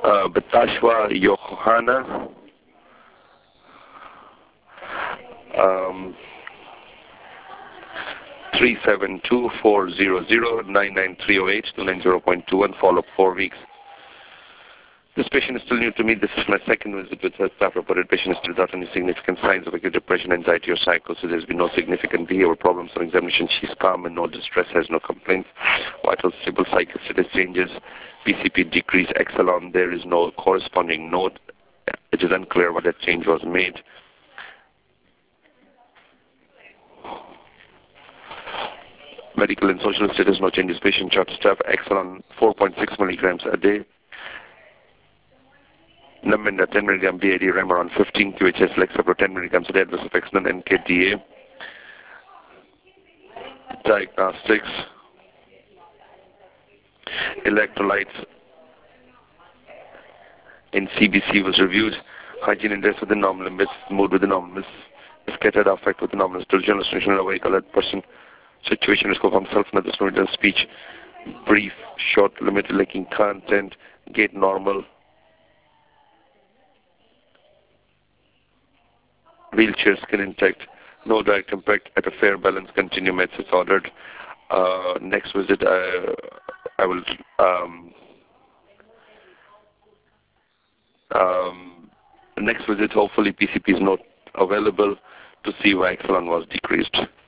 Batashwa Yohana, 372-400-99308 to 90.21, follow-up 4 weeks. This patient is still new to me. This is my second visit with her. Staff reported patient is still without any significant signs of acute depression, anxiety, or psychosis. There's been no significant behavioral problems on examination. She's calm and no distress, has no complaints. Vital stable, cycle status changes, PCP decrease, Exelon. There is no corresponding note. It is unclear why that change was made. Medical and social status, no changes. Patient chart staff, Exelon 4.6 milligrams a day. Namenda 10 milligram BID, Remeron 15 QHS, Lexapro 10 milligrams a day, adverse effects none, NKDA. Diagnostics, electrolytes in CBC was reviewed. Hygiene index within normal limits, mood within normal limits, scattered affect within normal limits, general restriction of a alert person. Situation is from self-notice, speech, brief, short, limited, lacking content, gait normal. Wheelchair, skin intact, no direct impact, at a fair balance, continue meds is ordered. Next visit, I will, next visit, hopefully PCP is not available to see why Exelon was decreased.